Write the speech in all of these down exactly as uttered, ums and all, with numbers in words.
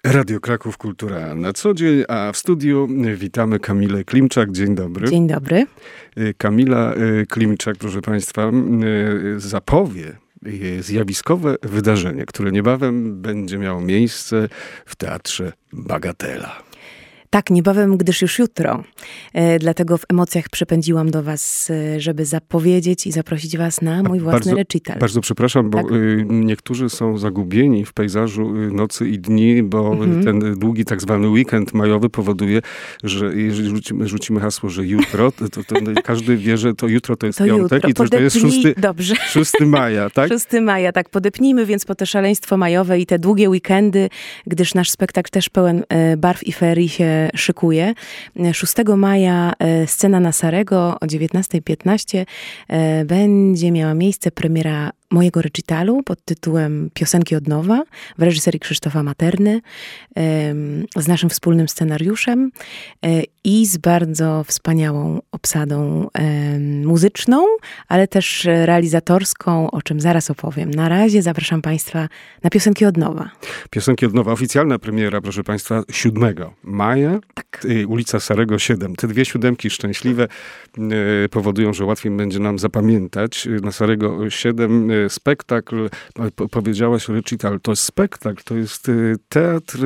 Radio Kraków Kultura na co dzień, a w studiu witamy Kamilę Klimczak. Dzień dobry. Dzień dobry. Kamila Klimczak, proszę Państwa, zapowie zjawiskowe wydarzenie, które niebawem będzie miało miejsce w Teatrze Bagatela. Tak, niebawem, gdyż już jutro. E, dlatego w emocjach przepędziłam do was, e, żeby zapowiedzieć i zaprosić was na mój własny bardzo, recital. Bardzo przepraszam, bo tak? y, niektórzy są zagubieni w pejzażu y, nocy i dni, bo mhm. ten długi tak zwany weekend majowy powoduje, że jeżeli rzucimy, rzucimy hasło, że jutro, to, to, to każdy wie, że to jutro to jest to piątek jutro. i to, to jest szósty, Dobrze. szósty maja, tak? szósty maja, tak. Podepnijmy więc po te szaleństwo majowe i te długie weekendy, gdyż nasz spektakl też pełen e, barw i ferii się szykuje. szóstego maja scena na Sarego o dziewiętnasta piętnaście będzie miała miejsce premiera mojego recitalu pod tytułem Piosenki od nowa w reżyserii Krzysztofa Materny z naszym wspólnym scenariuszem i z bardzo wspaniałą obsadą muzyczną, ale też realizatorską, o czym zaraz opowiem. Na razie zapraszam Państwa na Piosenki od nowa. Piosenki od nowa. Oficjalna premiera, proszę Państwa, siódmego maja. Tak. Ulica Sarego siedem. Te dwie siódemki szczęśliwe powodują, że łatwiej będzie nam zapamiętać. Na Sarego siedem spektakl, powiedziałaś recital, to jest spektakl, to jest teatr,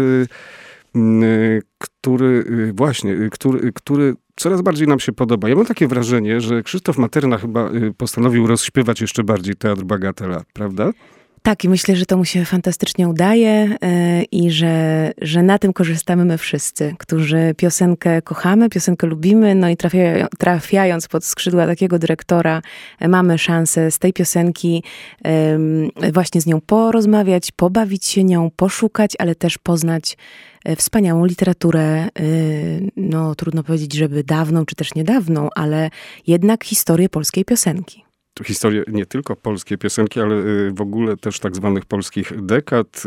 który właśnie, który, który coraz bardziej nam się podoba. Ja mam takie wrażenie, że Krzysztof Materna chyba postanowił rozśpiewać jeszcze bardziej Teatr Bagatela, prawda? Tak, i myślę, że to mu się fantastycznie udaje yy, i że, że na tym korzystamy my wszyscy, którzy piosenkę kochamy, piosenkę lubimy, no i trafia, trafiając pod skrzydła takiego dyrektora, yy, mamy szansę z tej piosenki yy, właśnie z nią porozmawiać, pobawić się nią, poszukać, ale też poznać yy, wspaniałą literaturę, yy, no trudno powiedzieć, żeby dawną, czy też niedawną, ale jednak historię polskiej piosenki. Historię nie tylko polskiej piosenki, ale w ogóle też tak zwanych polskich dekad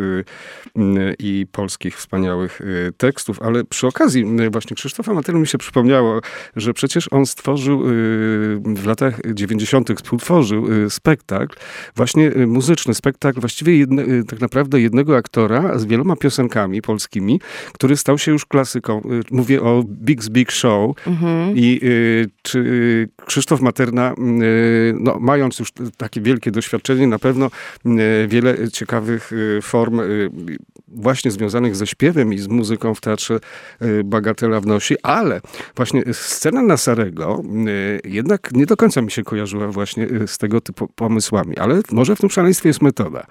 i polskich wspaniałych tekstów. Ale przy okazji właśnie Krzysztofa Materny mi się przypomniało, że przecież on stworzył w latach dziewięćdziesiątych współtworzył spektakl, właśnie muzyczny spektakl, właściwie jedne, tak naprawdę jednego aktora z wieloma piosenkami polskimi, który stał się już klasyką. Mówię o Big's Big Show. Mhm. I czy Krzysztof Materna, no mając już takie wielkie doświadczenie, na pewno wiele ciekawych form właśnie związanych ze śpiewem i z muzyką w Teatrze Bagatela wnosi, ale właśnie scena na Sarego jednak nie do końca mi się kojarzyła właśnie z tego typu pomysłami, ale może w tym szaleństwie jest metoda.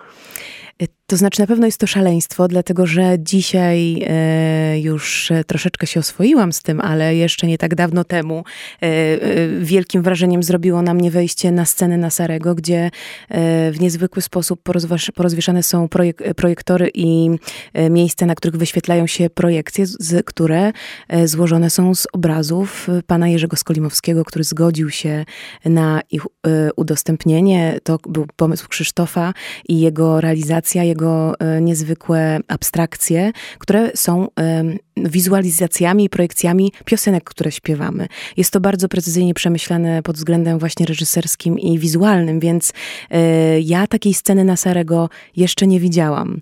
To znaczy na pewno jest to szaleństwo, dlatego że dzisiaj e, już troszeczkę się oswoiłam z tym, ale jeszcze nie tak dawno temu e, e, wielkim wrażeniem zrobiło na mnie wejście na scenę na Sarego, gdzie e, w niezwykły sposób porozważ, porozwieszane są projek, projektory i e, miejsca, na których wyświetlają się projekcje, z, które e, złożone są z obrazów pana Jerzego Skolimowskiego, który zgodził się na ich e, udostępnienie. To był pomysł Krzysztofa i jego realizacja, jego niezwykłe abstrakcje, które są wizualizacjami i projekcjami piosenek, które śpiewamy. Jest to bardzo precyzyjnie przemyślane pod względem właśnie reżyserskim i wizualnym, więc ja takiej sceny na Sarego jeszcze nie widziałam.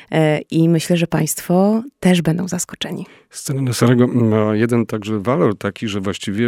I myślę, że Państwo też będą zaskoczeni. Scena na Sarego ma jeden także walor taki, że właściwie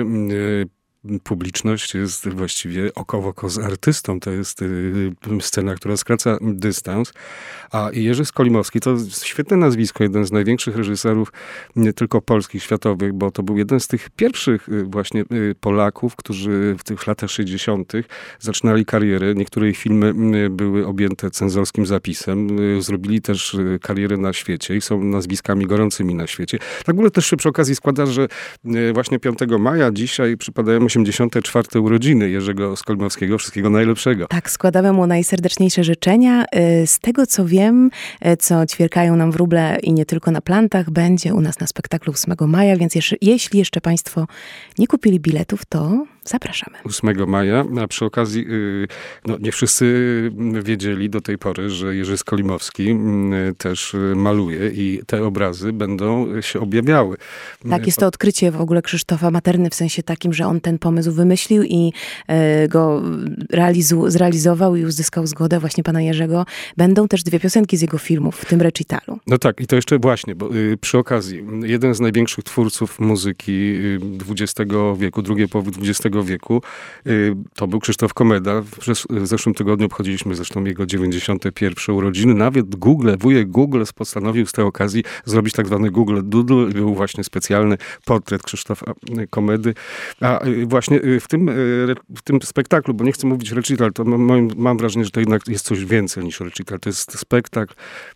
publiczność jest właściwie oko w oko z artystą. To jest y, scena, która skraca dystans. A Jerzy Skolimowski to świetne nazwisko, jeden z największych reżyserów nie tylko polskich, światowych, bo to był jeden z tych pierwszych y, właśnie y, Polaków, którzy w tych latach sześćdziesiątych zaczynali karierę. Niektóre ich filmy y, były objęte cenzorskim zapisem. Y, zrobili też y, karierę na świecie i są nazwiskami gorącymi na świecie. Tak w ogóle też się przy okazji składa, że y, właśnie piątego maja dzisiaj przypadają osiemdziesiąte czwarte urodziny Jerzego Skolimowskiego. Wszystkiego najlepszego. Tak, składamy mu najserdeczniejsze życzenia. Z tego, co wiem, co ćwierkają nam wróble i nie tylko na plantach, będzie u nas na spektaklu ósmego maja, więc jeszcze, jeśli jeszcze Państwo nie kupili biletów, to Zapraszamy. ósmego maja, a przy okazji, no nie wszyscy wiedzieli do tej pory, że Jerzy Skolimowski też maluje i te obrazy będą się objawiały. Tak, jest to odkrycie w ogóle Krzysztofa Materny, w sensie takim, że on ten pomysł wymyślił i go realizu- zrealizował i uzyskał zgodę właśnie pana Jerzego. Będą też dwie piosenki z jego filmów w tym recitalu. No tak, i to jeszcze właśnie, bo przy okazji, jeden z największych twórców muzyki dwudziestego wieku, drugiej połowy dwudziestego wieku, to był Krzysztof Komeda. W zeszłym tygodniu obchodziliśmy zresztą jego dziewięćdziesiąte pierwsze urodziny. Nawet Google, wujek Google postanowił z tej okazji zrobić tak zwany Google Doodle. Był właśnie specjalny portret Krzysztofa Komedy. A właśnie w tym, w tym spektaklu, bo nie chcę mówić recital, to mam, mam wrażenie, że to jednak jest coś więcej niż recital. To jest spektakl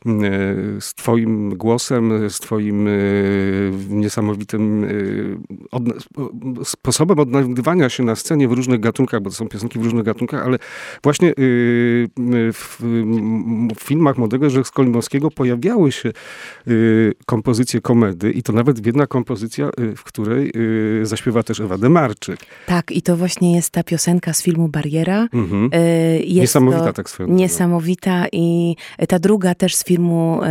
z twoim głosem, z twoim niesamowitym odna- sposobem odnajdywania się na scenie w różnych gatunkach, bo to są piosenki w różnych gatunkach, ale właśnie w filmach młodego Jerzego Skolimowskiego pojawiały się kompozycje komedy i to nawet jedna kompozycja, w której zaśpiewa też Ewa Demarczyk. Tak, i to właśnie jest ta piosenka z filmu Bariera. Mhm. Jest niesamowita tak swoją Niesamowita i ta druga też z filmu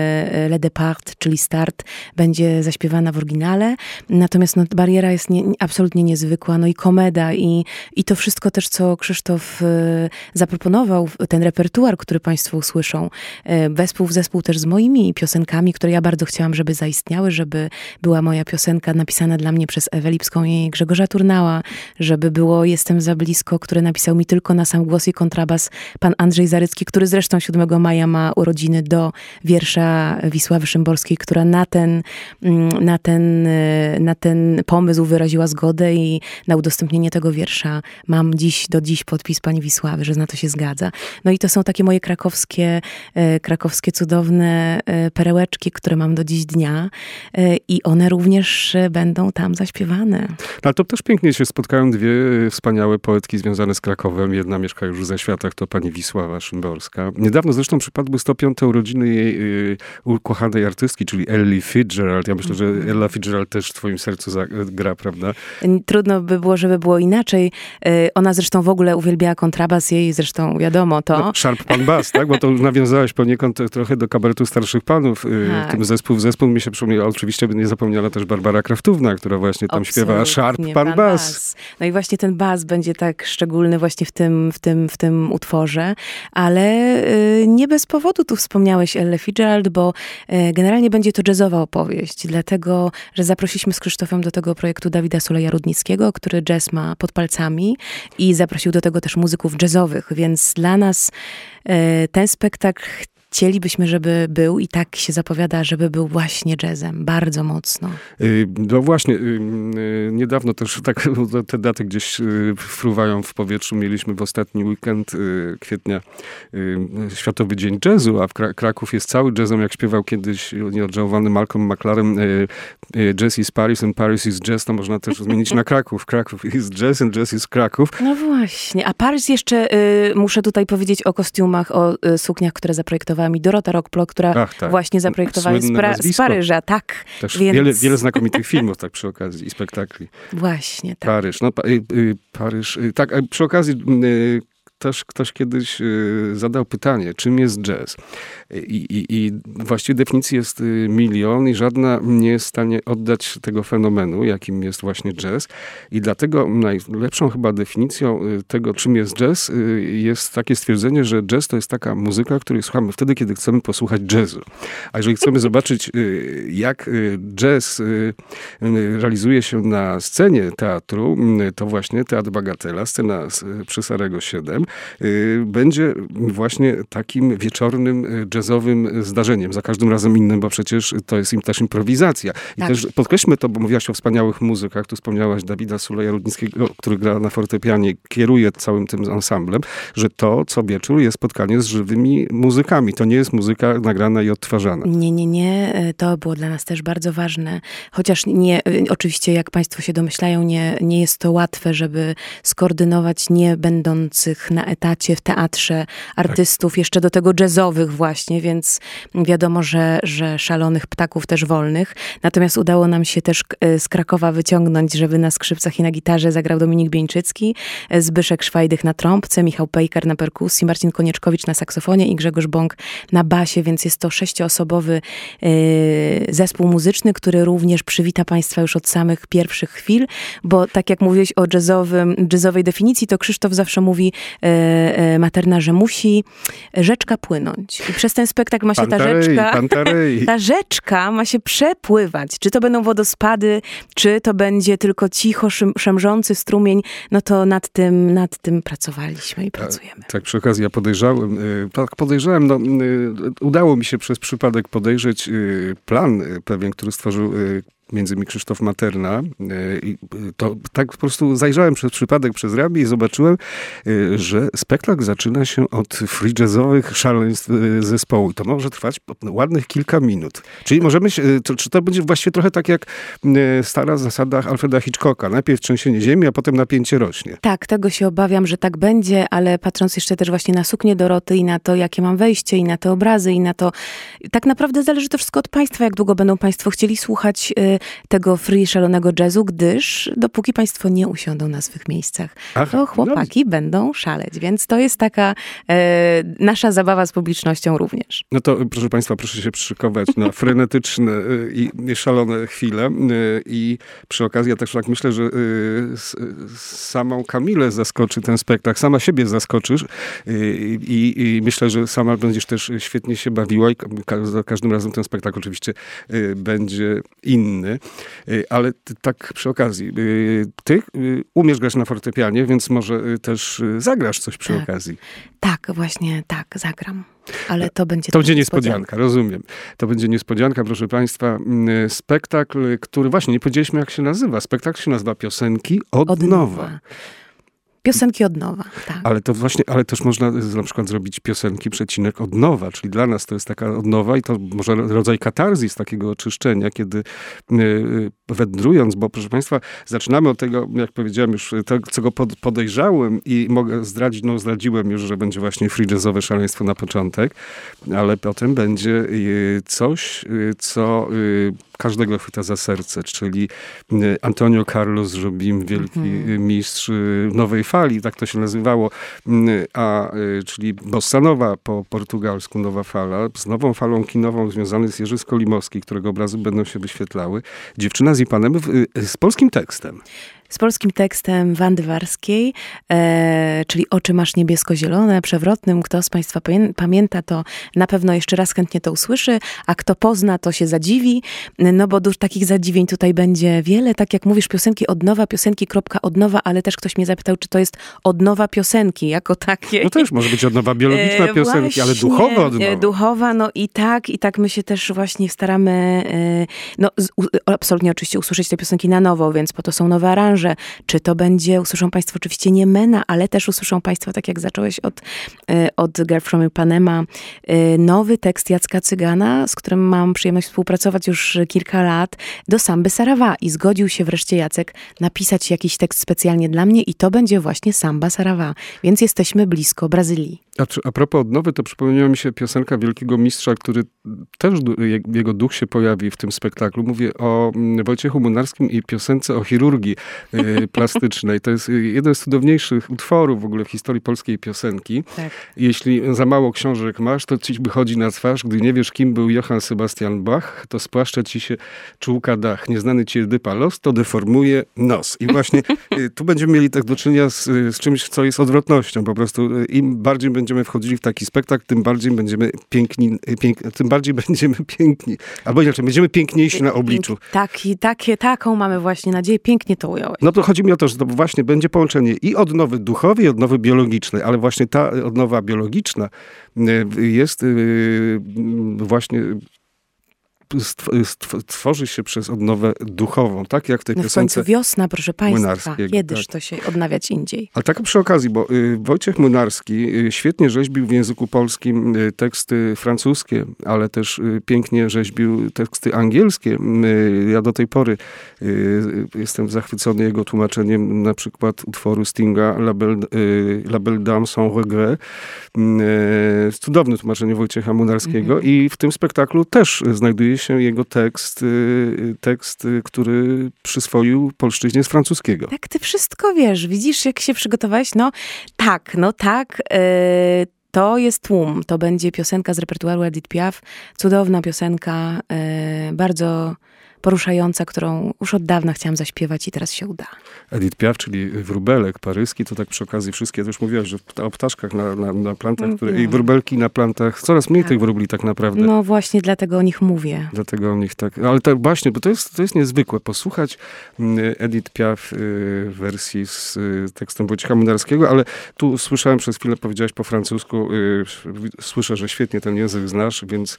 Le Départ, czyli Start, będzie zaśpiewana w oryginale. Natomiast no, Bariera jest nie, absolutnie niezwykła. No i komeda i, i to wszystko też, co Krzysztof e, zaproponował, ten repertuar, który państwo usłyszą, e, wespół w zespół też z moimi piosenkami, które ja bardzo chciałam, żeby zaistniały, żeby była moja piosenka napisana dla mnie przez Ewę Lipską i Grzegorza Turnała, żeby było Jestem za blisko, które napisał mi tylko na sam głos i kontrabas pan Andrzej Zarycki, który zresztą siódmego maja ma urodziny, do wiersza Wisławy Szymborskiej, która na ten, na ten, na ten pomysł wyraziła zgodę i na udostępnienie tego wiersza mam dziś, do dziś podpis pani Wisławy, że na to się zgadza. No i to są takie moje krakowskie, krakowskie cudowne perełeczki, które mam do dziś dnia i one również będą tam zaśpiewane. Ale to też pięknie się spotkają dwie wspaniałe poetki związane z Krakowem. Jedna mieszka już ze światach, to pani Wisława Szymborska. Niedawno zresztą przypadły sto piąte urodziny jej y, ukochanej artystki, czyli Ellie Fitzgerald. Ja myślę, że Ella Fitzgerald też w twoim sercu gra, prawda? Trudno by było, żeby było inaczej. Ona zresztą w ogóle uwielbiała kontrabas, jej zresztą wiadomo to. No, Sharp Pan Bass, tak? Bo to już nawiązałaś poniekąd trochę do kabaretu starszych panów. Tak. Tym zespół w zespół mi się przypomniał. Oczywiście nie zapomniana też Barbara Kraftówna, która właśnie tam Absolutnie, śpiewa Sharp Pan, pan Bass. Bass. No i właśnie ten bas będzie tak szczególny właśnie w tym, w tym, w tym utworze, ale y, nie bez powodu tu wspomniałeś Elle Fitzgerald, bo y, generalnie będzie to jazzowa opowieść, dlatego, że zaprosiliśmy z Krzysztofem do tego projektu Dawida Soleja-Rudnickiego, który jazz ma pod palcami i zaprosił do tego też muzyków jazzowych, więc dla nas y, ten spektakl chcielibyśmy, żeby był i tak się zapowiada, żeby był właśnie jazzem, bardzo mocno. No właśnie, niedawno też tak te daty gdzieś fruwają w powietrzu. Mieliśmy w ostatni weekend kwietnia Światowy Dzień Jazzu, a w Kraków jest cały jazzem, jak śpiewał kiedyś nieodżałowany Malcolm McLaren, Jazz is Paris and Paris is jazz, to można też zmienić na Kraków. Kraków is jazz and jazz is Kraków. No właśnie, a Paryż jeszcze, y, muszę tutaj powiedzieć o kostiumach, o y, sukniach, które zaprojektowała mi Dorota Rockplo, która Ach, tak. właśnie zaprojektowała z, pra- z Paryża, tak. Też więc... wiele, wiele znakomitych filmów, tak przy okazji, i spektakli. Właśnie, tak. Paryż, no y, y, Paryż, y, tak, a przy okazji y, też ktoś kiedyś y, zadał pytanie, czym jest jazz? I, i, I właściwie definicji jest y, milion i żadna nie jest w stanie oddać tego fenomenu, jakim jest właśnie jazz. I dlatego najlepszą chyba definicją y, tego, czym jest jazz, y, jest takie stwierdzenie, że jazz to jest taka muzyka, której słuchamy wtedy, kiedy chcemy posłuchać jazzu. A jeżeli chcemy zobaczyć, y, jak y, jazz y, y, realizuje się na scenie teatru, y, to właśnie Teatr Bagatela, scena z, przy Sarego siedem, będzie właśnie takim wieczornym, jazzowym zdarzeniem. Za każdym razem innym, bo przecież to jest im też improwizacja. I tak. też podkreślmy to, bo mówiłaś o wspaniałych muzykach. Tu wspomniałaś Dawida Suleja-Rudnickiego, który gra na fortepianie, kieruje całym tym ansamblem, że to co wieczór jest spotkanie z żywymi muzykami. To nie jest muzyka nagrana i odtwarzana. Nie, nie, nie. To było dla nas też bardzo ważne. Chociaż nie, oczywiście, jak państwo się domyślają, nie, nie jest to łatwe, żeby skoordynować nie będących na etacie w teatrze artystów, tak. jeszcze do tego jazzowych właśnie, właśnie, więc wiadomo, że, że szalonych ptaków też wolnych. Natomiast udało nam się też z Krakowa wyciągnąć, żeby na skrzypcach i na gitarze zagrał Dominik Bieńczycki, Zbyszek Szwajdych na trąbce, Michał Pejkar na perkusji, Marcin Konieczkowicz na saksofonie i Grzegorz Bąk na basie, więc jest to sześcioosobowy yy, zespół muzyczny, który również przywita Państwa już od samych pierwszych chwil, bo tak jak mówiłeś o jazzowym, jazzowej definicji, to Krzysztof zawsze mówi yy, yy, Materna, że musi rzeczka płynąć. I przez ten spektakl ma się Pantarei, ta rzeczka, Pantarei. ta rzeczka ma się przepływać. Czy to będą wodospady, czy to będzie tylko cicho szym, szemrzący strumień, no to nad tym, nad tym pracowaliśmy i pracujemy. Tak, przy okazji ja podejrzałem, tak podejrzałem, no, udało mi się przez przypadek podejrzeć plan pewien, który stworzył między innymi Krzysztof Materna. I to tak po prostu zajrzałem przez przypadek przez ramię i zobaczyłem, że spektakl zaczyna się od free jazzowych szaleństw zespołu. I to może trwać ładnych kilka minut. Czyli możemy się, to, czy to będzie właściwie trochę tak jak stara zasada Alfreda Hitchcocka. Najpierw trzęsienie ziemi, a potem napięcie rośnie. Tak, tego się obawiam, że tak będzie, ale patrząc jeszcze też właśnie na suknię Doroty i na to, jakie mam wejście i na te obrazy i na to, tak naprawdę zależy to wszystko od Państwa, jak długo będą Państwo chcieli słuchać tego free, szalonego jazzu, gdyż dopóki Państwo nie usiądą na swych miejscach, Aha, to chłopaki no. będą szaleć. Więc to jest taka e, nasza zabawa z publicznością również. No to proszę Państwa, proszę się przyszykować na frenetyczne i, i szalone chwile. I przy okazji ja też tak myślę, że y, samą Kamilę zaskoczy ten spektakl, sama siebie zaskoczysz y, i, i myślę, że sama będziesz też świetnie się bawiła i ka- za każdym razem ten spektakl oczywiście y, będzie inny. Ale tak przy okazji, ty umiesz grać na fortepianie, więc może też zagrasz coś przy tak. okazji. Tak, właśnie tak, zagram. Ale to będzie To będzie niespodzianka, rozumiem. To będzie niespodzianka, proszę Państwa. Spektakl, który właśnie nie powiedzieliśmy, jak się nazywa. Spektakl się nazywa Piosenki od, od nowa. nowa. Piosenki od nowa, tak. Ale to właśnie, ale też można na przykład zrobić piosenki, przecinek od nowa, czyli dla nas to jest taka odnowa i to może rodzaj katarzis, takiego oczyszczenia, kiedy yy, wędrując, bo proszę Państwa, zaczynamy od tego, jak powiedziałem już, to, co go pod, podejrzałem i mogę zdradzić, no zdradziłem już, że będzie właśnie free jazzowe szaleństwo na początek, ale potem będzie yy, coś, yy, co yy, każdego chwyta za serce, czyli Antonio Carlos Jobim, wielki mm-hmm. mistrz nowej fali, tak to się nazywało, a, czyli bossa nova po portugalsku, nowa fala, z nową falą kinową związany jest Jerzy Skolimowski, którego obrazy będą się wyświetlały. Dziewczyna z Ipanem z polskim tekstem. Z polskim tekstem Wandy Warskiej, e, czyli Oczy masz niebiesko-zielone, przewrotnym. Kto z Państwa pamięta, to na pewno jeszcze raz chętnie to usłyszy, a kto pozna, to się zadziwi, no bo dużo takich zadziwień tutaj będzie wiele. Tak jak mówisz, piosenki od nowa, piosenki kropka od nowa, ale też ktoś mnie zapytał, czy to jest odnowa piosenki jako takiej. No też może być odnowa biologiczna e, piosenki, właśnie, ale duchowa odnowa. Duchowa, no i tak, i tak my się też właśnie staramy, e, no z, u, absolutnie oczywiście usłyszeć te piosenki na nowo, więc po to są nowe aranże. Czy to będzie, usłyszą Państwo oczywiście nie Mena, ale też usłyszą Państwo, tak jak zacząłeś od, od Girl from Ipanema, nowy tekst Jacka Cygana, z którym mam przyjemność współpracować już kilka lat, do Samby Saravá. I zgodził się wreszcie Jacek napisać jakiś tekst specjalnie dla mnie i to będzie właśnie Samba Saravá. Więc jesteśmy blisko Brazylii. A, czy, a propos odnowy, to przypomniała mi się piosenka wielkiego mistrza, który też, jego duch się pojawi w tym spektaklu. Mówię o Wojciechu Munarskim i piosence o chirurgii y, plastycznej. To jest jeden z cudowniejszych utworów w ogóle w historii polskiej piosenki. Tak. Jeśli za mało książek masz, to ci wychodzi na twarz, gdy nie wiesz, kim był Johann Sebastian Bach, to spłaszcza ci się czułka dach. Nieznany ci dypa los, to deformuje nos. I właśnie y, tu będziemy mieli tak do czynienia z, z czymś, co jest odwrotnością. Po prostu y, im bardziej będziemy wchodzili w taki spektakl, tym bardziej będziemy piękni, pięk, tym bardziej będziemy piękni. Albo inaczej, będziemy piękniejsi na obliczu. Tak, i takie, taką mamy właśnie nadzieję. Pięknie to ująłeś. No to chodzi mi o to, że to właśnie będzie połączenie i odnowy duchowej, i odnowy biologicznej, ale właśnie ta odnowa biologiczna jest właśnie tworzy się przez odnowę duchową, tak jak w tej no piosence. W końcu wiosna, proszę państwa. Kiedyż tak. to się odnawiać indziej. Ale tak przy okazji, bo y, Wojciech Młynarski y, świetnie rzeźbił w języku polskim y, teksty francuskie, ale też y, pięknie rzeźbił teksty angielskie. Y, ja do tej pory y, jestem zachwycony jego tłumaczeniem na przykład utworu Stinga La Belle, y, La Belle Dame sans regret. Y, cudowne tłumaczenie Wojciecha Młynarskiego mm-hmm. i w tym spektaklu też znajduje się jego tekst, y, tekst, y, który przyswoił polszczyźnie z francuskiego. Tak, ty wszystko wiesz. Widzisz, jak się przygotowałeś? No tak, no tak. Yy, to jest Tłum. To będzie piosenka z repertuaru Edith Piaf. Cudowna piosenka, yy, bardzo poruszająca, którą już od dawna chciałam zaśpiewać i teraz się uda. Edith Piaf, czyli wróbelek paryski, to tak przy okazji wszystkie, to już mówiłaś, że o ptaszkach na, na, na plantach, które, i wróbelki na plantach, coraz mniej tak. tych wróbli tak naprawdę. No właśnie, dlatego o nich mówię. Dlatego o nich tak, ale to właśnie, bo to jest, to jest niezwykłe, posłuchać Edith Piaf w wersji z tekstem Wojciecha Młynarskiego, ale tu słyszałem przez chwilę, powiedziałaś po francusku, słyszę, że świetnie ten język znasz, więc...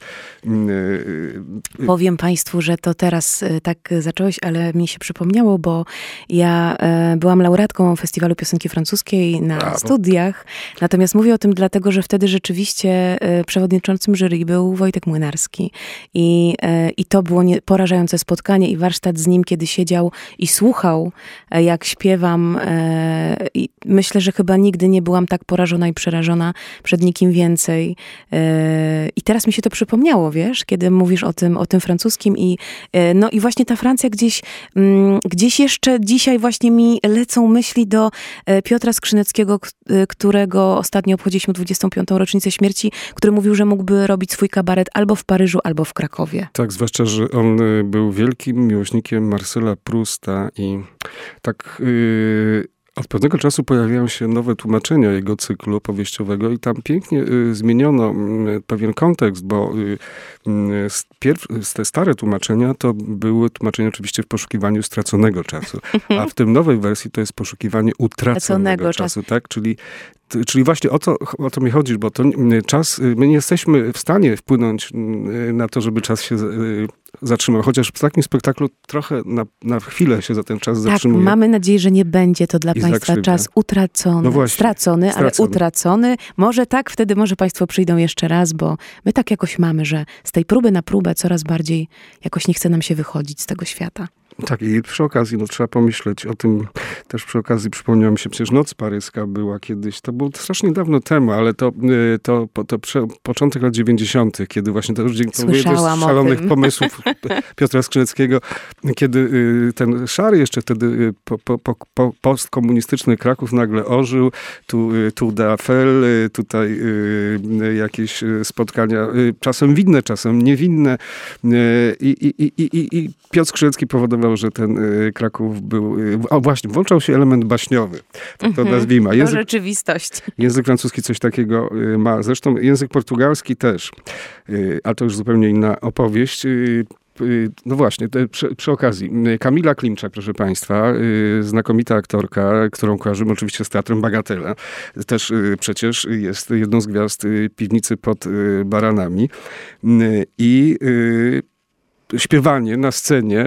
Powiem państwu, że to teraz tak zacząłeś, ale mi się przypomniało, bo ja e, byłam laureatką Festiwalu Piosenki Francuskiej na Brawo. studiach. Natomiast mówię o tym dlatego, że wtedy rzeczywiście e, przewodniczącym jury był Wojtek Młynarski. I, e, i to było nie, porażające spotkanie i warsztat z nim, kiedy siedział i słuchał, e, jak śpiewam. E, i myślę, że chyba nigdy nie byłam tak porażona i przerażona przed nikim więcej. E, I teraz mi się to przypomniało, wiesz, kiedy mówisz o tym, o tym francuskim i e, no i właśnie ta Francja gdzieś, mm, gdzieś jeszcze dzisiaj właśnie mi lecą myśli do e, Piotra Skrzyneckiego, k- którego ostatnio obchodziliśmy dwudziestą piątą rocznicę śmierci, który mówił, że mógłby robić swój kabaret albo w Paryżu, albo w Krakowie. Tak, zwłaszcza, że on y, był wielkim miłośnikiem Marcela Prousta i tak... Y- Od pewnego czasu pojawiają się nowe tłumaczenia jego cyklu powieściowego i tam pięknie y, zmieniono y, pewien kontekst, bo y, y, pierw, te stare tłumaczenia to były tłumaczenia oczywiście w poszukiwaniu straconego czasu, a w tym nowej wersji to jest poszukiwanie utraconego czasu, czasu, tak? Czyli Czyli właśnie o to, o to mi chodzi, bo to czas, my nie jesteśmy w stanie wpłynąć na to, żeby czas się zatrzymał. Chociaż w takim spektaklu trochę na, na chwilę się za ten czas tak, zatrzymuje. Tak, mamy nadzieję, że nie będzie to dla I państwa zakrzywia. czas utracony, no właśnie, stracony, stracony, ale utracony. Może tak, wtedy może państwo przyjdą jeszcze raz, bo my tak jakoś mamy, że z tej próby na próbę coraz bardziej jakoś nie chce nam się wychodzić z tego świata. Tak, i przy okazji, no trzeba pomyśleć o tym, też przy okazji przypomniała mi się, przecież Noc paryska była kiedyś, to był strasznie dawno temu, ale to, to, to, to prze, początek lat dziewięćdziesiątych, kiedy właśnie to już dzięki szalonych pomysłów Piotra Skrzyneckiego, kiedy ten szary jeszcze wtedy po, po, po, postkomunistyczny Kraków nagle ożył, tu Tour d'Eiffel, tutaj jakieś spotkania, czasem winne, czasem niewinne i, i, i, i, i Piotr Skrzynecki powodował, że ten y, Kraków był... Y, o właśnie, włączał się element baśniowy. Tak to mm-hmm. nazwijmy. A język, to rzeczywistość. Język francuski coś takiego y, ma. Zresztą język portugalski też. Y, a to już zupełnie inna opowieść. Y, y, no właśnie, te, przy, przy okazji. Kamila Klimczak, proszę państwa, y, znakomita aktorka, którą kojarzymy oczywiście z Teatrem Bagatela. Też y, przecież jest jedną z gwiazd y, Piwnicy pod y, Baranami. Y, I... Y, śpiewanie na scenie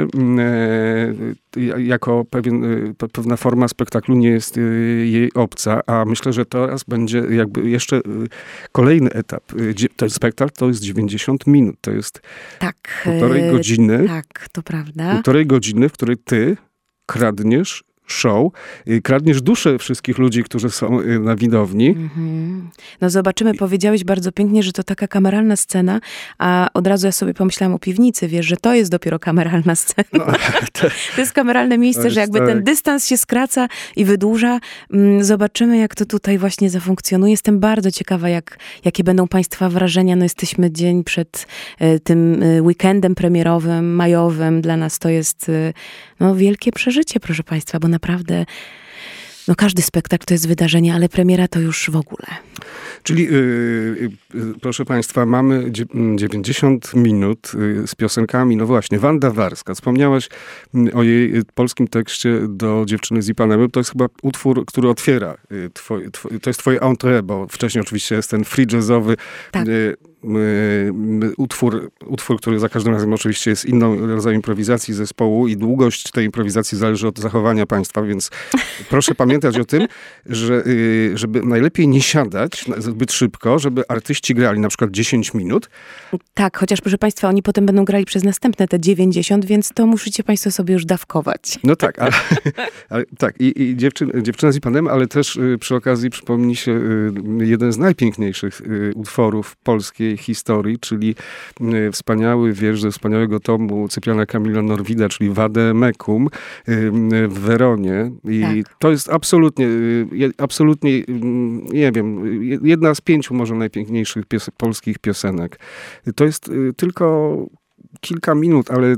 e, jako pewien, e, pewna forma spektaklu nie jest e, jej obca, a myślę, że teraz będzie jakby jeszcze e, kolejny etap. E, ten spektakl to jest dziewięćdziesiąt minut, to jest tak, półtorej godziny. E, tak, to prawda. Półtorej godziny, w której ty kradniesz show, kradniesz duszę wszystkich ludzi, którzy są na widowni. Mm-hmm. No zobaczymy, powiedziałeś bardzo pięknie, że to taka kameralna scena, a od razu ja sobie pomyślałam o piwnicy, wiesz, że to jest dopiero kameralna scena. No, to, to jest kameralne miejsce, jest że jakby tak. ten dystans się skraca i wydłuża. Zobaczymy, jak to tutaj właśnie zafunkcjonuje. Jestem bardzo ciekawa, jak, jakie będą państwa wrażenia. No jesteśmy dzień przed e, tym e, weekendem premierowym, majowym. Dla nas to jest e, no, wielkie przeżycie, proszę państwa, bo naprawdę, no każdy spektakl to jest wydarzenie, ale premiera to już w ogóle. Czyli, yy, yy, proszę państwa, mamy dziewięćdziesiąt minut yy, z piosenkami, no właśnie, Wanda Warska. Wspomniałaś yy, o jej yy, polskim tekście do Dziewczyny z Ipanewy. To jest chyba utwór, który otwiera, yy, twoj, twoj, to jest twoje entrée, bo wcześniej oczywiście jest ten free jazzowy. Tak. Yy, utwór, utwór, który za każdym razem oczywiście jest inną rodzaju improwizacji zespołu i długość tej improwizacji zależy od zachowania państwa, więc proszę pamiętać o tym, że żeby najlepiej nie siadać zbyt szybko, żeby artyści grali na przykład dziesięć minut. Tak, chociaż proszę państwa, oni potem będą grali przez następne te dziewięćdziesiąt, więc to musicie państwo sobie już dawkować. No tak, ale, ale tak i, i dziewczyn, dziewczyna z Ipanem, ale też przy okazji przypomni się jeden z najpiękniejszych utworów polskiej historii, czyli wspaniały wiersz ze wspaniałego tomu Cypriana Kamila Norwida, czyli Vade Mecum w Weronie. I tak. To jest absolutnie, absolutnie, nie wiem, jedna z pięciu może najpiękniejszych pies- polskich piosenek. To jest tylko kilka minut, ale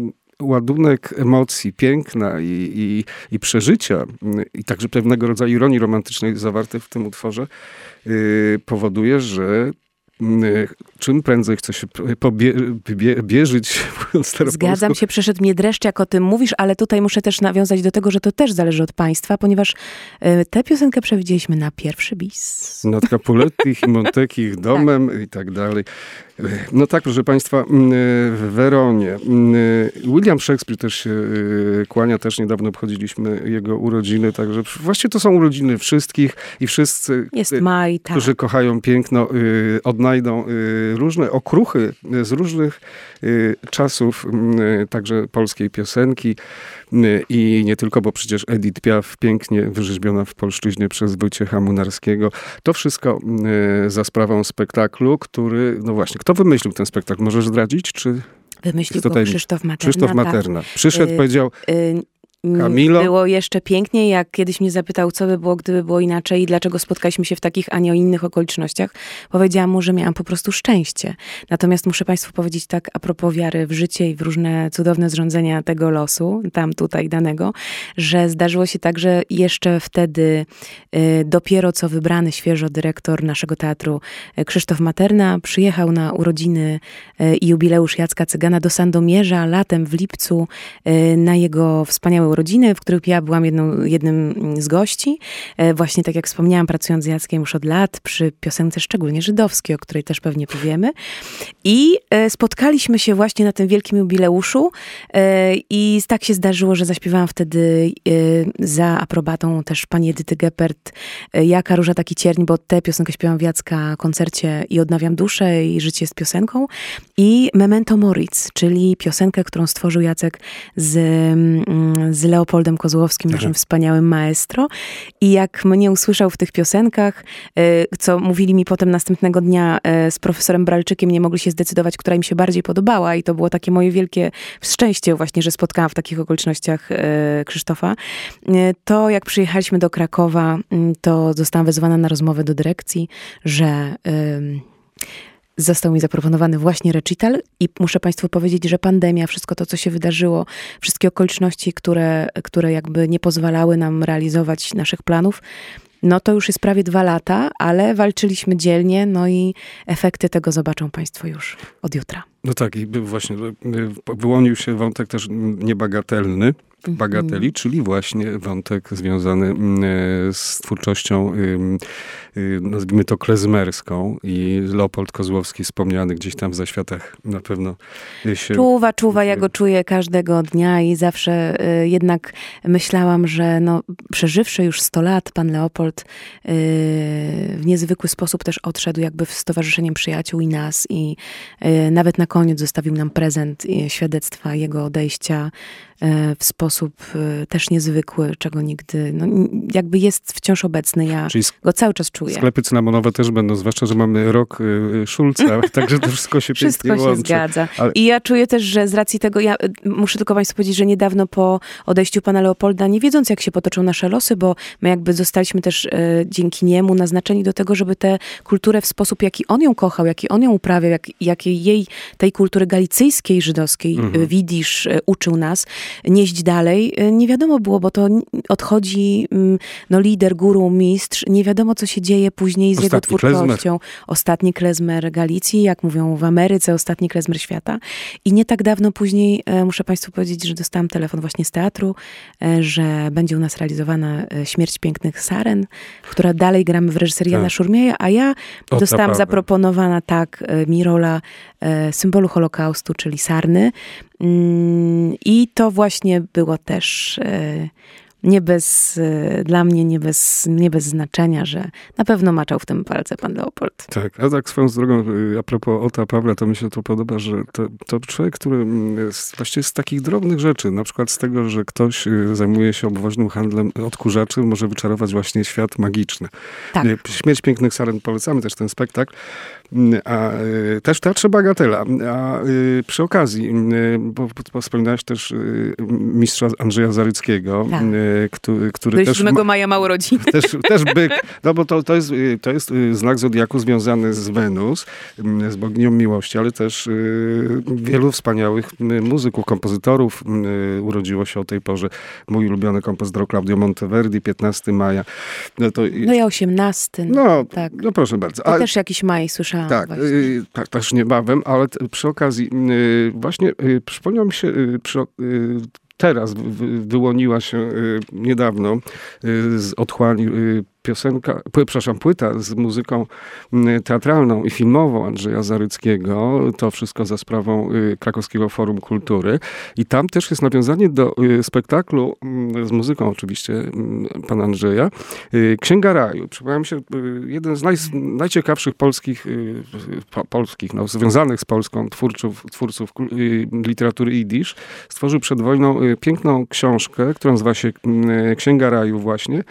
ładunek emocji, piękna i, i, i przeżycia, i także pewnego rodzaju ironii romantycznej zawarte w tym utworze, yy, powoduje, że czym prędzej chce się pobie- bie- bierzyć, mówiąc teraz Zgadzam polsku. się, przeszedł mnie dreszcz, jak o tym mówisz, ale tutaj muszę też nawiązać do tego, że to też zależy od państwa, ponieważ y, tę piosenkę przewidzieliśmy na pierwszy bis. Nad Capuletich i Montekich domem tak. i tak dalej. No tak, proszę państwa, w Weronie. William Shakespeare też się kłania, też niedawno obchodziliśmy jego urodziny, także właściwie to są urodziny wszystkich i wszyscy, Jest maj, tak. którzy kochają piękno, odnajdą różne okruchy z różnych czasów, także polskiej piosenki i nie tylko, bo przecież Edith Piaf pięknie wyrzeźbiona w polszczyźnie przez Wojciecha Munarskiego. To wszystko za sprawą spektaklu, który, no właśnie, kto wymyślił ten spektakl? Możesz zdradzić, czy... Wymyślił go Krzysztof Materna. Krzysztof Materna. Tak. Przyszedł, y- powiedział... Y- Kamilo? Było jeszcze piękniej, jak kiedyś mnie zapytał, co by było, gdyby było inaczej i dlaczego spotkaliśmy się w takich, a nie o innych okolicznościach. Powiedziałam mu, że miałam po prostu szczęście. Natomiast muszę państwu powiedzieć tak a propos wiary w życie i w różne cudowne zrządzenia tego losu, tam, tutaj, danego, że zdarzyło się tak, że jeszcze wtedy y, dopiero co wybrany świeżo dyrektor naszego teatru y, Krzysztof Materna przyjechał na urodziny y, i jubileusz Jacka Cygana do Sandomierza latem w lipcu y, na jego wspaniałe urodziny, w których ja byłam jedną, jednym z gości. Właśnie tak jak wspomniałam, pracując z Jackiem już od lat przy piosence szczególnie żydowskiej, o której też pewnie powiemy. I spotkaliśmy się właśnie na tym wielkim jubileuszu i tak się zdarzyło, że zaśpiewałam wtedy za aprobatą też pani Edyty Geppert Jaka róża taki cierń, bo tę piosenkę śpiewam w Jacka koncercie i Odnawiam duszę i Życie jest piosenką. I Memento Moritz, czyli piosenkę, którą stworzył Jacek z, z Leopoldem Kozłowskim, naszym Aha. wspaniałym maestro. I jak mnie usłyszał w tych piosenkach, co mówili mi potem następnego dnia z profesorem Bralczykiem, nie mogli się zdecydować, która im się bardziej podobała i to było takie moje wielkie szczęście właśnie, że spotkałam w takich okolicznościach Krzysztofa. To jak przyjechaliśmy do Krakowa, to zostałam wezwana na rozmowę do dyrekcji, że został mi zaproponowany właśnie recital i muszę państwu powiedzieć, że pandemia, wszystko to, co się wydarzyło, wszystkie okoliczności, które, które jakby nie pozwalały nam realizować naszych planów, no to już jest prawie dwa lata, ale walczyliśmy dzielnie, no i efekty tego zobaczą państwo już od jutra. No tak, i właśnie wyłonił się wątek też niebagatelny, bagateli, mm. czyli właśnie wątek związany z twórczością, nazwijmy to klezmerską, i Leopold Kozłowski wspomniany gdzieś tam w zaświatach na pewno się... Czuwa, czuwa, ja go czuję każdego dnia i zawsze jednak myślałam, że no, przeżywszy już sto lat, pan Leopold w niezwykły sposób też odszedł jakby z Stowarzyszeniem Przyjaciół i nas i nawet na koniec zostawił nam prezent świadectwa jego odejścia w sposób też niezwykły, czego nigdy, no jakby jest wciąż obecny. Ja Czyli go cały czas czuję. Sklepy cynamonowe też będą, zwłaszcza, że mamy rok y, Schulza, także to wszystko się wszystko pięknie się łączy. zgadza. Ale... I ja czuję też, że z racji tego, ja muszę tylko państwu powiedzieć, że niedawno po odejściu pana Leopolda, nie wiedząc jak się potoczą nasze losy, bo my jakby zostaliśmy też y, dzięki niemu naznaczeni do tego, żeby tę kulturę w sposób, jaki on ją kochał, jaki on ją uprawiał, jak, jakiej jej, tej kultury galicyjskiej, żydowskiej, mhm. y, widzisz, y, uczył nas, nieść dalej. Nie wiadomo było, bo to odchodzi no, lider, guru, mistrz. Nie wiadomo, co się dzieje później z ostatni jego twórczością. klezmer. Ostatni klezmer Galicji, jak mówią w Ameryce, ostatni klezmer świata. I nie tak dawno później, muszę państwu powiedzieć, że dostałam telefon właśnie z teatru, że będzie u nas realizowana Śmierć pięknych saren, która dalej gramy w reżyserii Jana tak. Szurmieja, a ja O, dostałam naprawdę. zaproponowana tak mi rola symbolu Holokaustu, czyli sarny. I to właśnie było też nie bez, dla mnie nie bez, nie bez znaczenia, że na pewno maczał w tym palce pan Leopold. Tak, a tak swoją drogą, a propos Ota Pawła, to mi się to podoba, że to, to człowiek, który z, właściwie z takich drobnych rzeczy, na przykład z tego, że ktoś zajmuje się obwoźnym handlem odkurzaczy, może wyczarować właśnie świat magiczny. Tak. Śmierć pięknych saren, polecamy też ten spektakl. A też w Teatrze Bagatela. A przy okazji, bo, bo wspominałeś też mistrza Andrzeja Zaryckiego, tak. który, który do też... siódmego maja ma urodziny. Też, też byk, no bo to, to, jest, to jest znak zodiaku związany z Wenus, z boginią miłości, ale też wielu wspaniałych muzyków, kompozytorów urodziło się o tej porze. Mój ulubiony kompozytor Claudio Monteverdi, piętnastego maja. No, to, no ja osiemnastego. No, tak. no proszę bardzo. To a, też jakiś maj słyszałam. Tak, y, tak, też niebawem, ale t, przy okazji y, właśnie y, przypomniał mi się y, przy, y, teraz wy, wyłoniła się y, niedawno y, z otchłani y, piosenka, przepraszam, płyta z muzyką teatralną i filmową Andrzeja Zaryckiego. To wszystko za sprawą Krakowskiego Forum Kultury. I tam też jest nawiązanie do spektaklu z muzyką oczywiście pana Andrzeja. Księga Raju. Przypomniał mi się jeden z naj, najciekawszych polskich, po, polskich, no, związanych z Polską twórców, twórców literatury jidysz. Stworzył przed wojną piękną książkę, która nazywa się Księga Raju właśnie.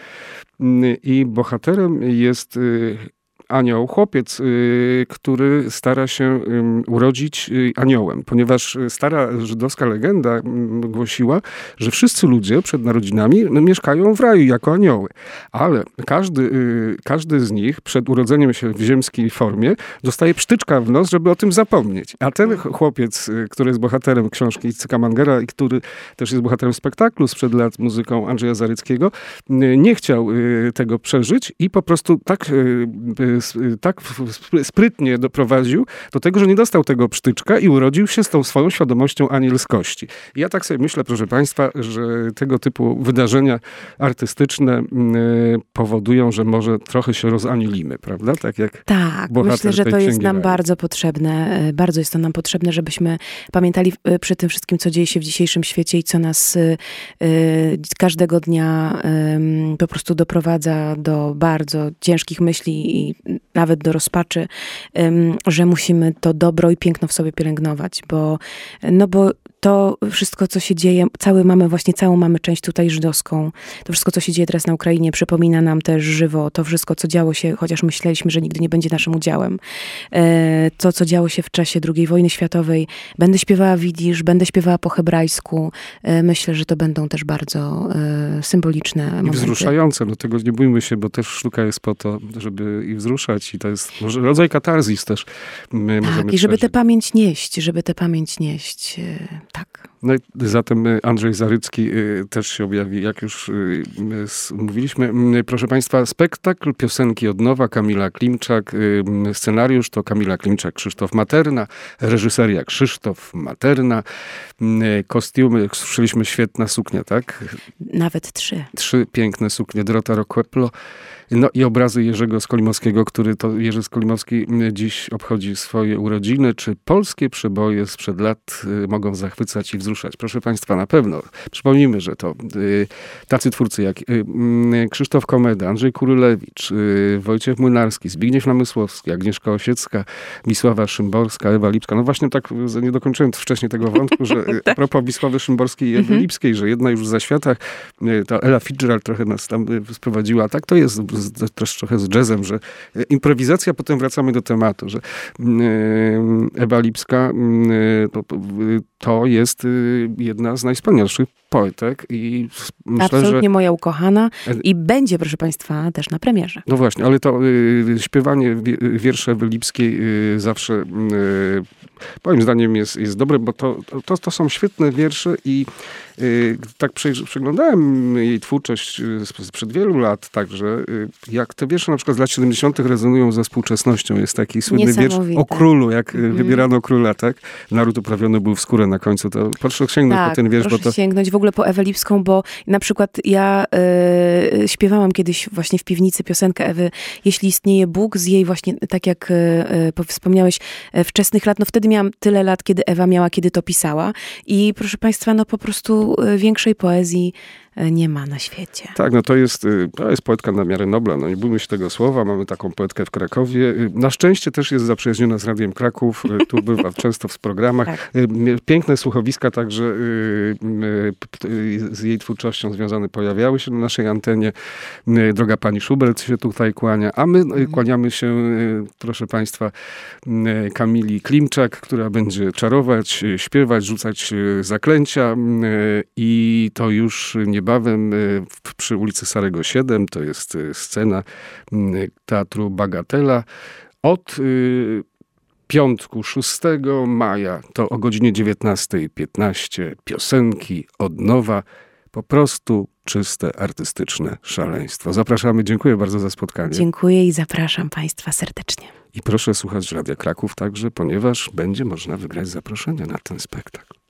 I bohaterem jest anioł, chłopiec, który stara się urodzić aniołem, ponieważ stara żydowska legenda głosiła, że wszyscy ludzie przed narodzinami mieszkają w raju jako anioły, ale każdy, każdy z nich przed urodzeniem się w ziemskiej formie dostaje psztyczka w nos, żeby o tym zapomnieć. A ten chłopiec, który jest bohaterem książki Iccyka Mangera i który też jest bohaterem spektaklu sprzed lat muzyką Andrzeja Zaryckiego, nie chciał tego przeżyć i po prostu tak tak sprytnie doprowadził do tego, że nie dostał tego psztyczka i urodził się z tą swoją świadomością anielskości. I ja tak sobie myślę, proszę państwa, że tego typu wydarzenia artystyczne powodują, że może trochę się rozanielimy, prawda? Tak jak tak, myślę, że to jest nam bardzo potrzebne. Bardzo jest to nam potrzebne, żebyśmy pamiętali przy tym wszystkim, co dzieje się w dzisiejszym świecie i co nas każdego dnia po prostu doprowadza do bardzo ciężkich myśli i nawet do rozpaczy, że musimy to dobro i piękno w sobie pielęgnować, bo, no bo to wszystko, co się dzieje, cały mamy, właśnie całą mamy część tutaj żydowską. To wszystko, co się dzieje teraz na Ukrainie, przypomina nam też żywo to wszystko, co działo się, chociaż myśleliśmy, że nigdy nie będzie naszym udziałem. To, co działo się w czasie drugiej wojny światowej. Będę śpiewała jidysz, będę śpiewała po hebrajsku. Myślę, że to będą też bardzo symboliczne momenty. I wzruszające, no tego nie bójmy się, bo też sztuka jest po to, żeby ich wzruszać i to jest może rodzaj katarzis też. My tak, i żeby tę pamięć nieść, żeby tę pamięć nieść. Tak. No i zatem Andrzej Zarycki też się objawi, jak już mówiliśmy. Proszę państwa, spektakl piosenki od nowa, Kamila Klimczak. Scenariusz to Kamila Klimczak, Krzysztof Materna. Reżyseria Krzysztof Materna. Kostiumy, słyszeliśmy, świetna suknia, tak? Nawet trzy. Trzy piękne suknie Dorota Roqueplo. No i obrazy Jerzego Skolimowskiego, który to Jerzy Skolimowski dziś obchodzi swoje urodziny. Czy polskie przeboje sprzed lat y, mogą zachwycać i wzruszać? Proszę państwa, na pewno. Przypomnijmy, że to y, tacy twórcy jak y, y, Krzysztof Komeda, Andrzej Kurylewicz, y, Wojciech Młynarski, Zbigniew Namysłowski, Agnieszka Osiecka, Wisława Szymborska, Ewa Lipska. No właśnie tak nie dokończyłem wcześniej tego wątku, że y, a propos Wisławy Szymborskiej i Ewy Lipskiej, że jedna już w zaświatach, y, ta Ella Fitzgerald trochę nas tam y, sprowadziła. Tak to jest z, też trochę z jazzem, że improwizacja, potem wracamy do tematu, że Ewa Lipska to, to jest jedna z najwspanialszych poetek i myślę, absolutnie że... moja ukochana i będzie, proszę państwa, też na premierze. No właśnie, ale to y, śpiewanie wierszy Ewy Lipskiej y, zawsze y, moim zdaniem jest, jest dobre, bo to, to, to są świetne wiersze i y, tak przeglądałem jej twórczość sprzed wielu lat także, y, jak te wiersze na przykład z lat siedemdziesiątych rezonują ze współczesnością. Jest taki słynny wiersz o królu, jak mm. wybierano króla, tak? Naród uprawiony był w skórę na końcu. To proszę sięgnąć tak, po ten wiersz. proszę bo to... sięgnąć w ogóle po Ewę Lipską, bo na przykład ja y, śpiewałam kiedyś właśnie w piwnicy piosenkę Ewy Jeśli istnieje Bóg, z jej właśnie, tak jak y, wspomniałeś, wczesnych lat. No wtedy miałam tyle lat, kiedy Ewa miała, kiedy to pisała. I proszę państwa, no po prostu większej poezji nie ma na świecie. Tak, no to jest, to jest poetka na miarę Nobla. No nie bójmy się tego słowa. Mamy taką poetkę w Krakowie. Na szczęście też jest zaprzyjaźniona z Radiem Kraków. Tu bywa często w programach. Tak. Piękne słuchowiska także z jej twórczością związane pojawiały się na naszej antenie. Droga pani Schubert się tutaj kłania. A my mhm. kłaniamy się, proszę państwa, Kamili Klimczak, która będzie czarować, śpiewać, rzucać zaklęcia i to już nie niebawem przy ulicy Sarego siedem, to jest scena Teatru Bagatela, od piątku szóstego maja, to o godzinie dziewiętnasta piętnaście, piosenki od nowa, po prostu czyste, artystyczne szaleństwo. Zapraszamy, dziękuję bardzo za spotkanie. Dziękuję i zapraszam państwa serdecznie. I proszę słuchać Radia Kraków także, ponieważ będzie można wygrać zaproszenie na ten spektakl.